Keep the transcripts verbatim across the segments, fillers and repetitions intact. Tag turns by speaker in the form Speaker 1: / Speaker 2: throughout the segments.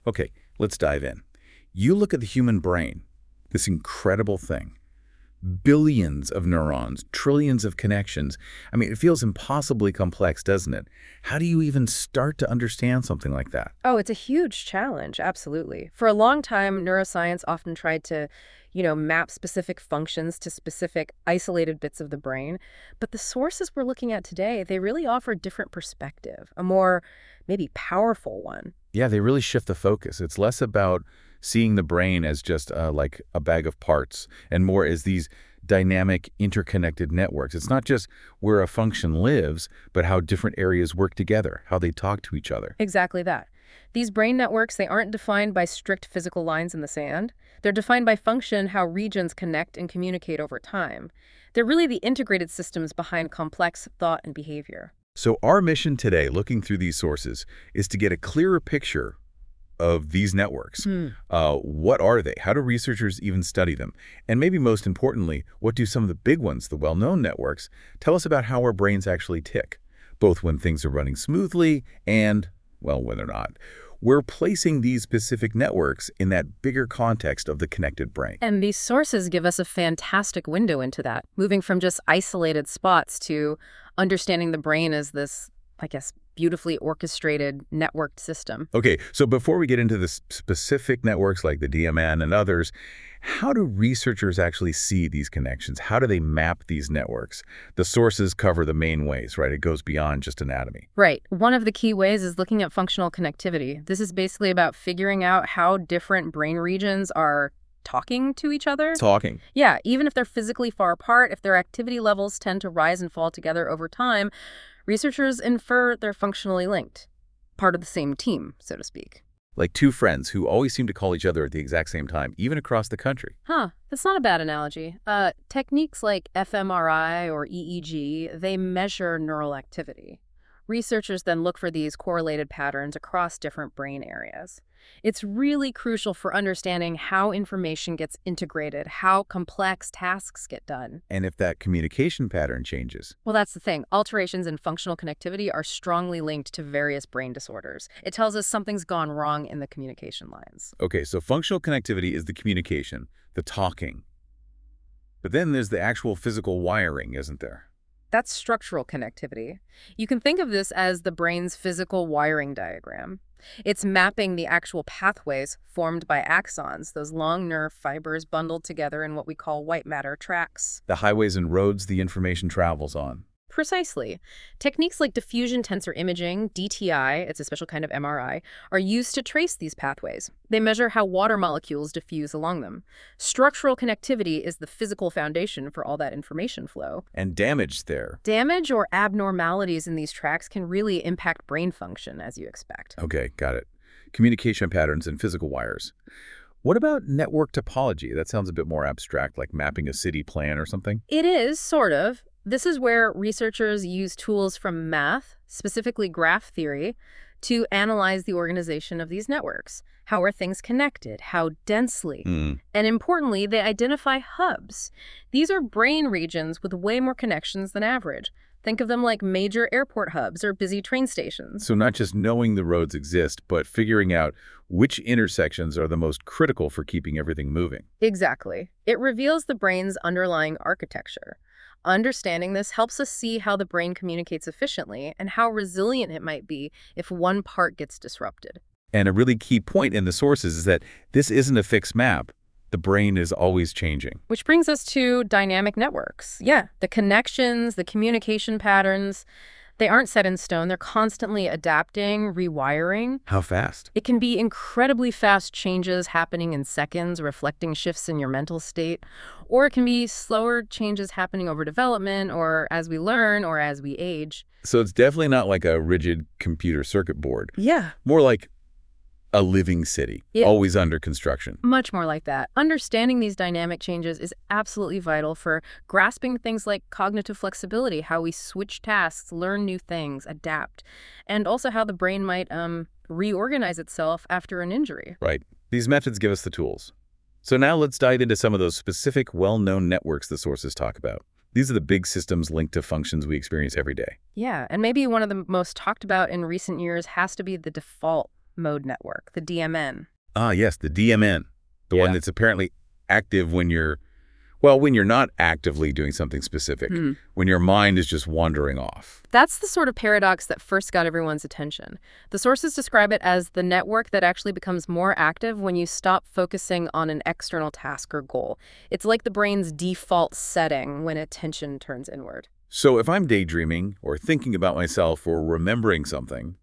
Speaker 1: Okay, let's dive in. You look at the human brain, this incredible thing. Billions of neurons, trillions of connections. I mean, it feels impossibly complex, doesn't it? How do you even start to understand something like that?
Speaker 2: Oh, it's a huge challenge, absolutely. For a long time, neuroscience often tried to, you know, map specific functions to specific isolated bits of the brain. But the sources we're looking at today, they really offer a different perspective, a more maybe powerful one.
Speaker 1: Yeah, they really shift the focus. It's less about seeing the brain as just uh, like a bag of parts and more as these dynamic, interconnected networks. It's not just where a function lives, but how different areas work together, how they talk to each other.
Speaker 2: Exactly that. These brain networks, they aren't defined by strict physical lines in the sand. They're defined by function, how regions connect and communicate over time. They're really the integrated systems behind complex thought and behavior.
Speaker 1: So our mission today, looking through these sources, is to get a clearer picture of these networks.
Speaker 2: Hmm.
Speaker 1: Uh, what are they? How do researchers even study them? And maybe most importantly, what do some of the big ones, the well-known networks, tell us about how our brains actually tick, both when things are running smoothly and, well, when they're not. We're placing these specific networks in that bigger context of the connected brain.
Speaker 2: And these sources give us a fantastic window into that, moving from just isolated spots to understanding the brain as this, I guess, beautifully orchestrated, networked system.
Speaker 1: Okay, so before we get into the s- specific networks like the D M N and others, how do researchers actually see these connections? How do they map these networks? The sources cover the main ways, right? It goes beyond just anatomy.
Speaker 2: Right. One of the key ways is looking at functional connectivity. This is basically about figuring out how different brain regions are talking to each other.
Speaker 1: Talking.
Speaker 2: Yeah, even if they're physically far apart, if their activity levels tend to rise and fall together over time, researchers infer they're functionally linked, part of the same team, so to speak.
Speaker 1: Like two friends who always seem to call each other at the exact same time, even across the country.
Speaker 2: Huh, that's not a bad analogy. Uh, techniques like f M R I or E E G, they measure neural activity. Researchers then look for these correlated patterns across different brain areas. It's really crucial for understanding how information gets integrated, how complex tasks get done.
Speaker 1: And if that communication pattern changes.
Speaker 2: Well, that's the thing. Alterations in functional connectivity are strongly linked to various brain disorders. It tells us something's gone wrong in the communication lines.
Speaker 1: Okay, so functional connectivity is the communication, the talking. But then there's the actual physical wiring, isn't there?
Speaker 2: That's structural connectivity. You can think of this as the brain's physical wiring diagram. It's mapping the actual pathways formed by axons, those long nerve fibers bundled together in what we call white matter tracks.
Speaker 1: The highways and roads the information travels on.
Speaker 2: Precisely. Techniques like diffusion tensor imaging, D T I, it's a special kind of M R I, are used to trace these pathways. They measure how water molecules diffuse along them. Structural connectivity is the physical foundation for all that information flow.
Speaker 1: And damage there.
Speaker 2: Damage or abnormalities in these tracks can really impact brain function, as you expect.
Speaker 1: Okay, got it. Communication patterns and physical wires. What about network topology? That sounds a bit more abstract, like mapping a city plan or something.
Speaker 2: It is, sort of. This is where researchers use tools from math, specifically graph theory, to analyze the organization of these networks. How are things connected? How densely?
Speaker 1: Mm.
Speaker 2: And importantly, they identify hubs. These are brain regions with way more connections than average. Think of them like major airport hubs or busy train stations.
Speaker 1: So not just knowing the roads exist, but figuring out which intersections are the most critical for keeping everything moving.
Speaker 2: Exactly. It reveals the brain's underlying architecture. Understanding this helps us see how the brain communicates efficiently and how resilient it might be if one part gets disrupted.
Speaker 1: And a really key point in the sources is that this isn't a fixed map. The brain is always changing.
Speaker 2: Which brings us to dynamic networks. Yeah, the connections, the communication patterns, they aren't set in stone. They're constantly adapting, rewiring.
Speaker 1: How fast?
Speaker 2: It can be incredibly fast changes happening in seconds, reflecting shifts in your mental state. Or it can be slower changes happening over development, or as we learn, or as we age.
Speaker 1: So it's definitely not like a rigid computer circuit board.
Speaker 2: Yeah.
Speaker 1: More like a living city,
Speaker 2: Yeah.
Speaker 1: always under construction.
Speaker 2: Much more like that. Understanding these dynamic changes is absolutely vital for grasping things like cognitive flexibility, how we switch tasks, learn new things, adapt, and also how the brain might um, reorganize itself after an injury.
Speaker 1: Right. These methods give us the tools. So now let's dive into some of those specific, well-known networks the sources talk about. These are the big systems linked to functions we experience every day.
Speaker 2: Yeah, and maybe one of the most talked about in recent years has to be the default mode network, the D M N.
Speaker 1: Ah, yes, the D M N, the one
Speaker 2: Yeah.
Speaker 1: that's apparently active when you're, well, when you're not actively doing something specific,
Speaker 2: Hmm.
Speaker 1: when your mind is just wandering off.
Speaker 2: That's the sort of paradox that first got everyone's attention. The sources describe it as the network that actually becomes more active when you stop focusing on an external task or goal. It's like the brain's default setting when attention turns inward.
Speaker 1: So if I'm daydreaming or thinking about myself or remembering something,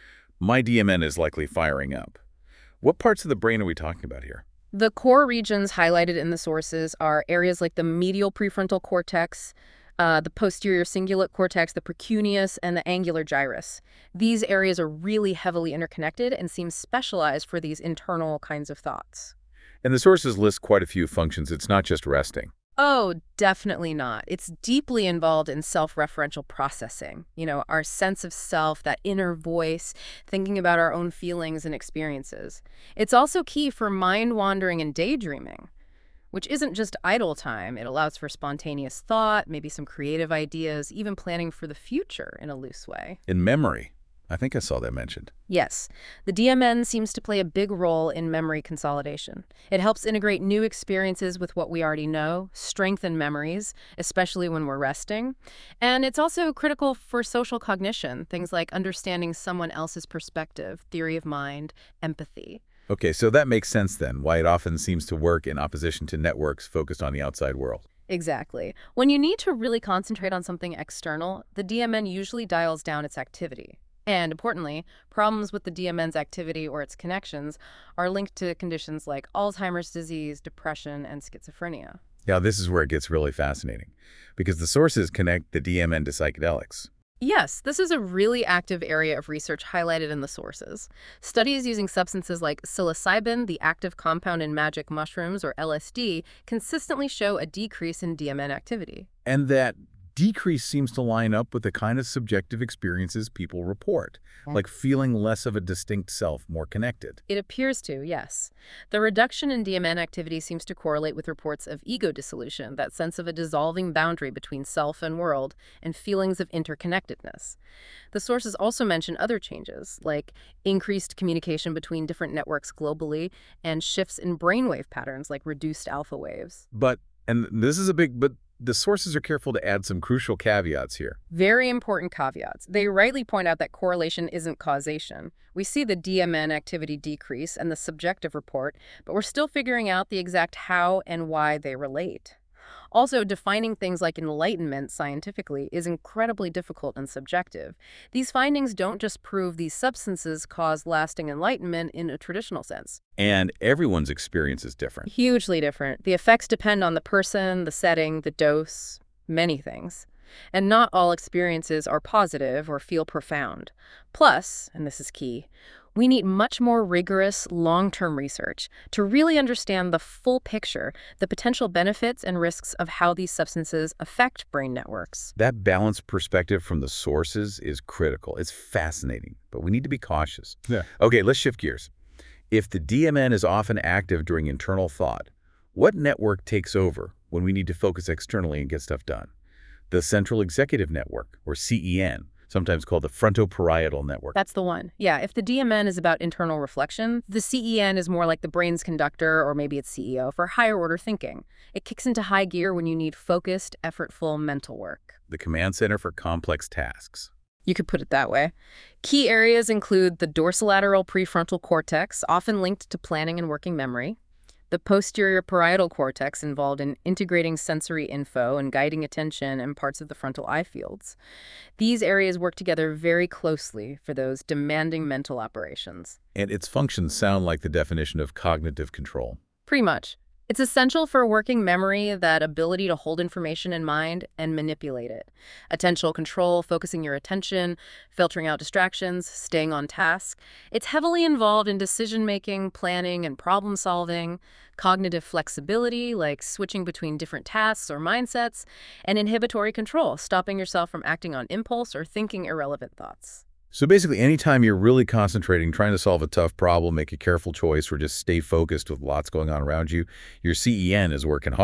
Speaker 1: my D M N is likely firing up. What parts of the brain are we talking about here?
Speaker 2: The core regions highlighted in the sources are areas like the medial prefrontal cortex, uh, the posterior cingulate cortex, the precuneus, and the angular gyrus. These areas are really heavily interconnected and seem specialized for these internal kinds of thoughts.
Speaker 1: And the sources list quite a few functions. It's not just resting.
Speaker 2: Oh, definitely not. It's deeply involved in self-referential processing. You know, our sense of self, that inner voice, thinking about our own feelings and experiences. It's also key for mind wandering and daydreaming, which isn't just idle time. It allows for spontaneous thought, maybe some creative ideas, even planning for the future in a loose way.
Speaker 1: In memory, I think I saw that mentioned.
Speaker 2: Yes, the D M N seems to play a big role in memory consolidation. It helps integrate new experiences with what we already know, strengthen memories, especially when we're resting. And it's also critical for social cognition, things like understanding someone else's perspective, theory of mind, empathy.
Speaker 1: Okay, so that makes sense then, why it often seems to work in opposition to networks focused on the outside world.
Speaker 2: Exactly. When you need to really concentrate on something external, the D M N usually dials down its activity. And importantly, problems with the D M N's activity or its connections are linked to conditions like Alzheimer's disease, depression, and schizophrenia.
Speaker 1: Yeah, this is where it gets really fascinating, because the sources connect the D M N to psychedelics.
Speaker 2: Yes, this is a really active area of research highlighted in the sources. Studies using substances like psilocybin, the active compound in magic mushrooms, or L S D, consistently show a decrease in D M N activity.
Speaker 1: And that decrease seems to line up with the kind of subjective experiences people report, like feeling less of a distinct self, more connected.
Speaker 2: It appears to, yes. The reduction in D M N activity seems to correlate with reports of ego dissolution, that sense of a dissolving boundary between self and world, and feelings of interconnectedness. The sources also mention other changes, like increased communication between different networks globally, and shifts in brainwave patterns, like reduced alpha waves.
Speaker 1: But, and this is a big, but the sources are careful to add some crucial caveats here.
Speaker 2: Very important caveats. They rightly point out that correlation isn't causation. We see the D M N activity decrease and the subjective report, but we're still figuring out the exact how and why they relate. Also, defining things like enlightenment scientifically is incredibly difficult and subjective. These findings don't just prove these substances cause lasting enlightenment in a traditional sense.
Speaker 1: And everyone's experience is different.
Speaker 2: Hugely different. The effects depend on the person, the setting, the dose, many things. And not all experiences are positive or feel profound. Plus, and this is key, we need much more rigorous, long-term research to really understand the full picture, the potential benefits and risks of how these substances affect brain networks.
Speaker 1: That balanced perspective from the sources is critical. It's fascinating, but we need to be cautious.
Speaker 3: Yeah.
Speaker 1: Okay, let's shift gears. If the D M N is often active during internal thought, what network takes over when we need to focus externally and get stuff done? The Central Executive Network, or C E N, sometimes called the frontoparietal network.
Speaker 2: That's the one. Yeah, if the D M N is about internal reflection, the C E N is more like the brain's conductor, or maybe its C E O, for higher order thinking. It kicks into high gear when you need focused, effortful mental work.
Speaker 1: The command center for complex tasks.
Speaker 2: You could put it that way. Key areas include the dorsolateral prefrontal cortex, often linked to planning and working memory, the posterior parietal cortex, involved in integrating sensory info and guiding attention, and parts of the frontal eye fields. These areas work together very closely for those demanding mental operations.
Speaker 1: And its functions sound like the definition of cognitive control.
Speaker 2: Pretty much. It's essential for working memory, that ability to hold information in mind and manipulate it. Attentional control, focusing your attention, filtering out distractions, staying on task. It's heavily involved in decision-making, planning, and problem-solving, cognitive flexibility, like switching between different tasks or mindsets, and inhibitory control, stopping yourself from acting on impulse or thinking irrelevant thoughts.
Speaker 1: So basically, anytime you're really concentrating, trying to solve a tough problem, make a careful choice, or just stay focused with lots going on around you, your C E N is working hard.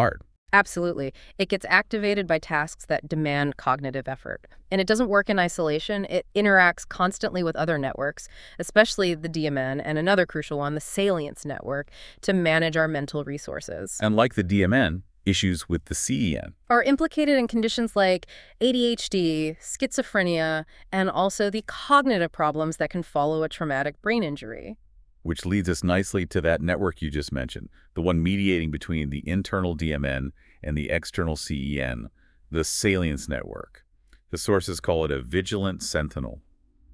Speaker 2: Absolutely. It gets activated by tasks that demand cognitive effort. And it doesn't work in isolation. It interacts constantly with other networks, especially the D M N and another crucial one, the salience network, to manage our mental resources.
Speaker 1: And like the D M N, issues with the C E N.
Speaker 2: Are implicated in conditions like A D H D, schizophrenia, and also the cognitive problems that can follow a traumatic brain injury.
Speaker 1: Which leads us nicely to that network you just mentioned, the one mediating between the internal D M N and the external C E N, the salience network. The sources call it a vigilant sentinel.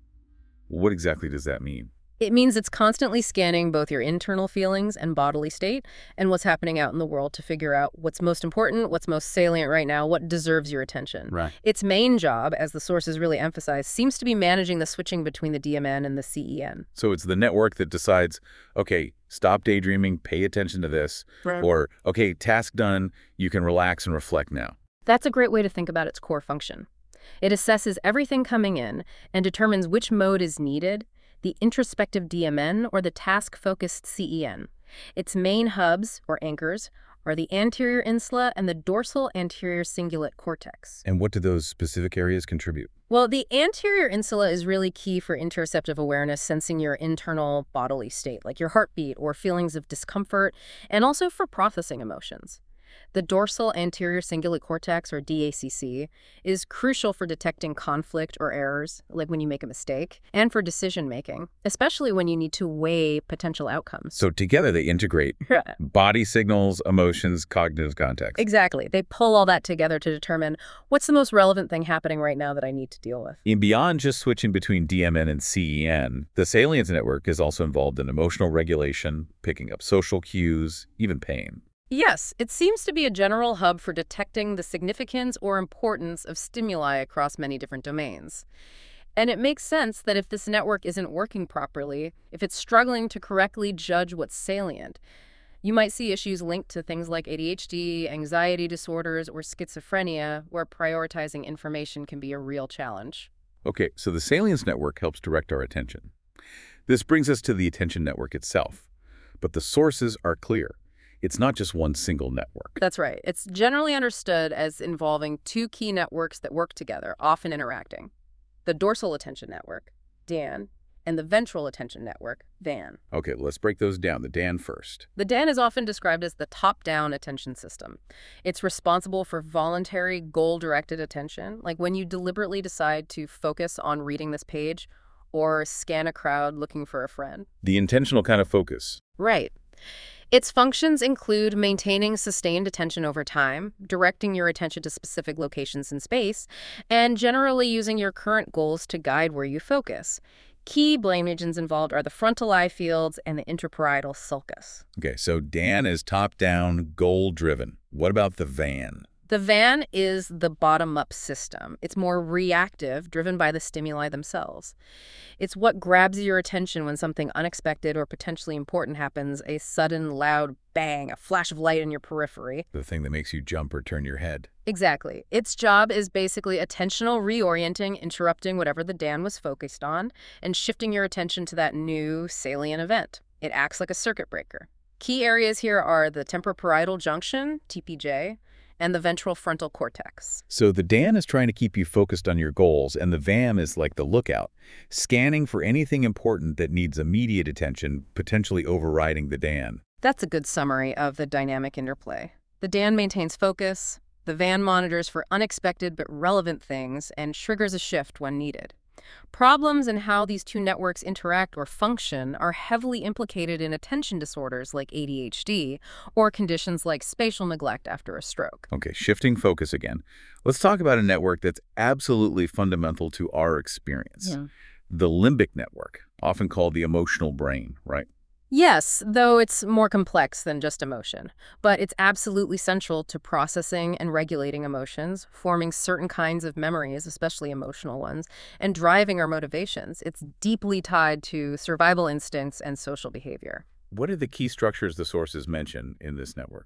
Speaker 1: What exactly does that mean?
Speaker 2: It means it's constantly scanning both your internal feelings and bodily state and what's happening out in the world to figure out what's most important, what's most salient right now, what deserves your attention.
Speaker 1: Right.
Speaker 2: Its main job, as the sources really emphasize, seems to be managing the switching between the D M N and the C E N.
Speaker 1: So it's the network that decides, okay, stop daydreaming, pay attention to this,
Speaker 2: Right.
Speaker 1: Or, okay, task done, you can relax and reflect now.
Speaker 2: That's a great way to think about its core function. It assesses everything coming in and determines which mode is needed, the introspective D M N or the task-focused C E N. Its main hubs, or anchors, are the anterior insula and the dorsal anterior cingulate cortex.
Speaker 1: And what do those specific areas contribute?
Speaker 2: Well, the anterior insula is really key for interoceptive awareness, sensing your internal bodily state, like your heartbeat or feelings of discomfort, and also for processing emotions. The dorsal anterior cingulate cortex, or D A C C, is crucial for detecting conflict or errors, like when you make a mistake, and for decision-making, especially when you need to weigh potential outcomes.
Speaker 1: So together they integrate body signals, emotions, cognitive context.
Speaker 2: Exactly. They pull all that together to determine what's the most relevant thing happening right now that I need to deal with.
Speaker 1: And beyond just switching between D M N and C E N, the salience network is also involved in emotional regulation, picking up social cues, even pain.
Speaker 2: Yes, it seems to be a general hub for detecting the significance or importance of stimuli across many different domains. And it makes sense that if this network isn't working properly, if it's struggling to correctly judge what's salient, you might see issues linked to things like A D H D, anxiety disorders, or schizophrenia, where prioritizing information can be a real challenge.
Speaker 1: Okay, so the salience network helps direct our attention. This brings us to the attention network itself. But the sources are clear. It's not just one single network.
Speaker 2: That's right. It's generally understood as involving two key networks that work together, often interacting. The dorsal attention network, D A N, and the ventral attention network, V A N.
Speaker 1: Okay, let's break those down. The D A N first.
Speaker 2: The D A N is often described as the top-down attention system. It's responsible for voluntary, goal-directed attention, like when you deliberately decide to focus on reading this page or scan a crowd looking for a friend.
Speaker 1: The intentional kind of focus.
Speaker 2: Right. Its functions include maintaining sustained attention over time, directing your attention to specific locations in space, and generally using your current goals to guide where you focus. Key brain regions involved are the frontal eye fields and the intraparietal sulcus.
Speaker 1: Okay, so D A N is top-down, goal-driven. What about the V A N?
Speaker 2: The V A N is the bottom-up system. It's more reactive, driven by the stimuli themselves. It's what grabs your attention when something unexpected or potentially important happens, a sudden, loud bang, a flash of light in your periphery.
Speaker 1: The thing that makes you jump or turn your head.
Speaker 2: Exactly. Its job is basically attentional reorienting, interrupting whatever the D A N was focused on, and shifting your attention to that new, salient event. It acts like a circuit breaker. Key areas here are the temporoparietal junction, T P J, and the ventral frontal cortex.
Speaker 1: So the D A N is trying to keep you focused on your goals, and the V A N is like the lookout, scanning for anything important that needs immediate attention, potentially overriding the D A N.
Speaker 2: That's a good summary of the dynamic interplay. The D A N maintains focus, the V A N monitors for unexpected but relevant things, and triggers a shift when needed. Problems in how these two networks interact or function are heavily implicated in attention disorders like A D H D or conditions like spatial neglect after a stroke.
Speaker 1: Okay, shifting focus again. Let's talk about a network that's absolutely fundamental to our experience.
Speaker 2: Yeah.
Speaker 1: The limbic network, often called the emotional brain, right?
Speaker 2: Yes, though it's more complex than just emotion. But it's absolutely central to processing and regulating emotions, forming certain kinds of memories, especially emotional ones, and driving our motivations. It's deeply tied to survival instincts and social behavior.
Speaker 1: What are the key structures the sources mention in this network?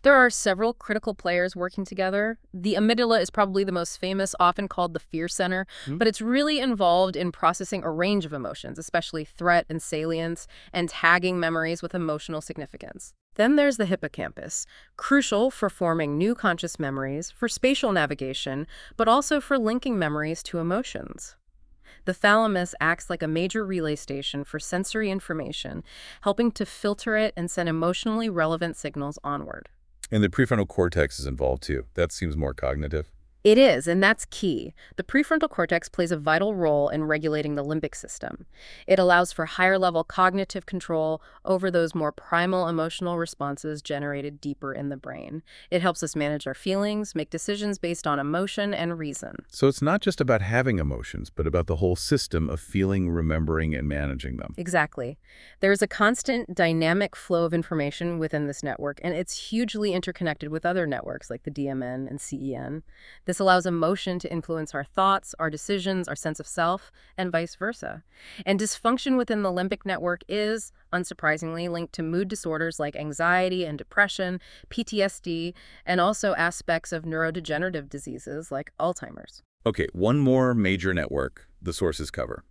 Speaker 2: There are several critical players working together. The amygdala is probably the most famous, often called the fear center,
Speaker 1: Hmm?
Speaker 2: but it's really involved in processing a range of emotions, especially threat and salience, and tagging memories with emotional significance. Then there's the hippocampus, crucial for forming new conscious memories, for spatial navigation, but also for linking memories to emotions. The thalamus acts like a major relay station for sensory information, helping to filter it and send emotionally relevant signals onward.
Speaker 1: And the prefrontal cortex is involved too. That seems more cognitive.
Speaker 2: It is, and that's key. The prefrontal cortex plays a vital role in regulating the limbic system. It allows for higher-level cognitive control over those more primal emotional responses generated deeper in the brain. It helps us manage our feelings, make decisions based on emotion and reason.
Speaker 1: So it's not just about having emotions, but about the whole system of feeling, remembering, and managing them.
Speaker 2: Exactly. There's a constant dynamic flow of information within this network, and it's hugely interconnected with other networks like the D M N and C E N. This allows emotion to influence our thoughts, our decisions, our sense of self, and vice versa. And dysfunction within the limbic network is, unsurprisingly, linked to mood disorders like anxiety and depression, P T S D, and also aspects of neurodegenerative diseases like Alzheimer's.
Speaker 1: Okay, one more major network the sources cover.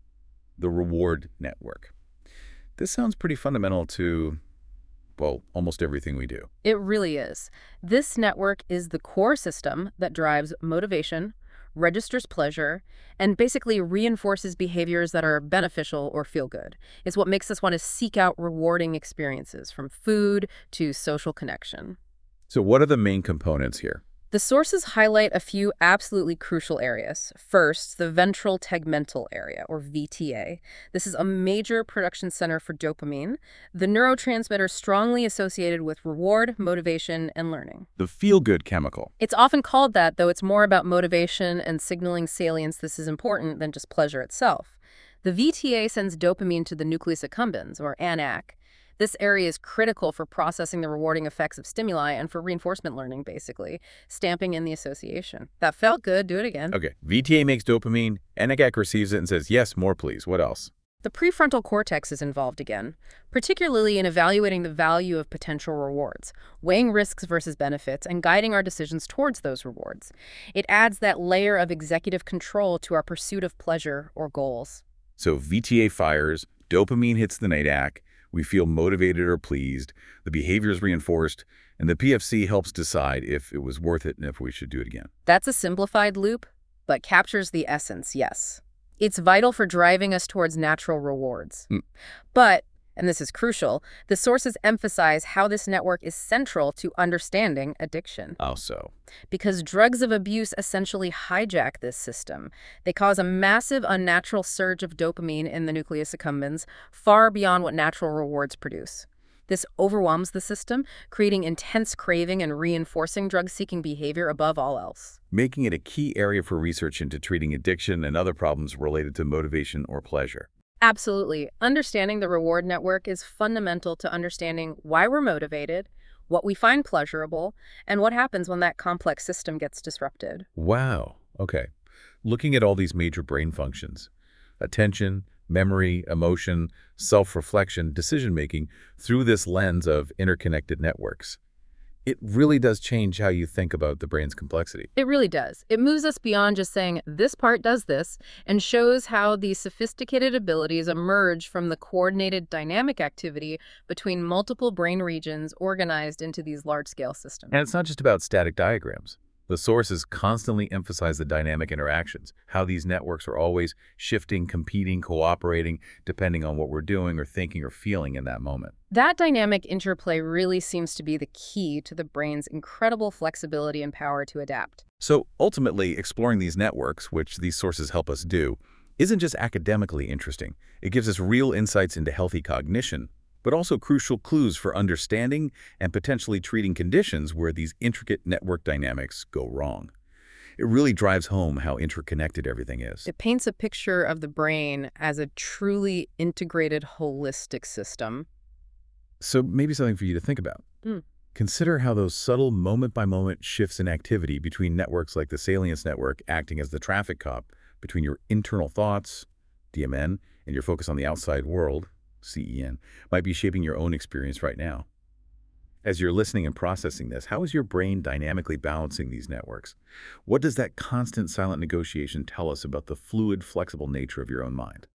Speaker 1: The reward network. This sounds pretty fundamental to, well, almost everything we do.
Speaker 2: It really is. This network is the core system that drives motivation, registers pleasure, and basically reinforces behaviors that are beneficial or feel good. It's what makes us want to seek out rewarding experiences, from food to social connection.
Speaker 1: So what are the main components here?
Speaker 2: The sources highlight a few absolutely crucial areas. First, the ventral tegmental area, or V T A. This is a major production center for dopamine, the neurotransmitter strongly associated with reward, motivation, and learning.
Speaker 1: The feel-good chemical.
Speaker 2: It's often called that, though it's more about motivation and signaling salience. This is important than just pleasure itself. The V T A sends dopamine to the nucleus accumbens, or A N A C. This area is critical for processing the rewarding effects of stimuli and for reinforcement learning, basically, stamping in the association. That felt good, do it again.
Speaker 1: Okay, V T A makes dopamine, N A C receives it and says, yes, more please. What else?
Speaker 2: The prefrontal cortex is involved again, particularly in evaluating the value of potential rewards, weighing risks versus benefits, and guiding our decisions towards those rewards. It adds that layer of executive control to our pursuit of pleasure or goals.
Speaker 1: So V T A fires, dopamine hits the N A C, we feel motivated or pleased, the behavior is reinforced, and the P F C helps decide if it was worth it and if we should do it again.
Speaker 2: That's a simplified loop, but captures the essence, yes. It's vital for driving us towards natural rewards.
Speaker 1: Mm.
Speaker 2: But, and this is crucial, the sources emphasize how this network is central to understanding addiction.
Speaker 1: How so?
Speaker 2: Because drugs of abuse essentially hijack this system. They cause a massive unnatural surge of dopamine in the nucleus accumbens, far beyond what natural rewards produce. This overwhelms the system, creating intense craving and reinforcing drug-seeking behavior above all else.
Speaker 1: Making it a key area for research into treating addiction and other problems related to motivation or pleasure.
Speaker 2: Absolutely. Understanding the reward network is fundamental to understanding why we're motivated, what we find pleasurable, and what happens when that complex system gets disrupted.
Speaker 1: Wow. Okay. Looking at all these major brain functions, attention, memory, emotion, self-reflection, decision-making, through this lens of interconnected networks, it really does change how you think about the brain's complexity.
Speaker 2: It really does. It moves us beyond just saying, this part does this, and shows how these sophisticated abilities emerge from the coordinated dynamic activity between multiple brain regions organized into these large-scale systems.
Speaker 1: And it's not just about static diagrams. The sources constantly emphasize the dynamic interactions, how these networks are always shifting, competing, cooperating, depending on what we're doing or thinking or feeling in that moment.
Speaker 2: That dynamic interplay really seems to be the key to the brain's incredible flexibility and power to adapt.
Speaker 1: So ultimately, exploring these networks, which these sources help us do, isn't just academically interesting. It gives us real insights into healthy cognition, but also crucial clues for understanding and potentially treating conditions where these intricate network dynamics go wrong. It really drives home how interconnected everything is.
Speaker 2: It paints a picture of the brain as a truly integrated, holistic system.
Speaker 1: So maybe something for you to think about.
Speaker 2: Mm.
Speaker 1: Consider how those subtle moment-by-moment shifts in activity between networks like the salience network acting as the traffic cop between your internal thoughts, D M N, and your focus on the outside world, C E N, might be shaping your own experience right now. As you're listening and processing this, how is your brain dynamically balancing these networks? What does that constant silent negotiation tell us about the fluid, flexible nature of your own mind?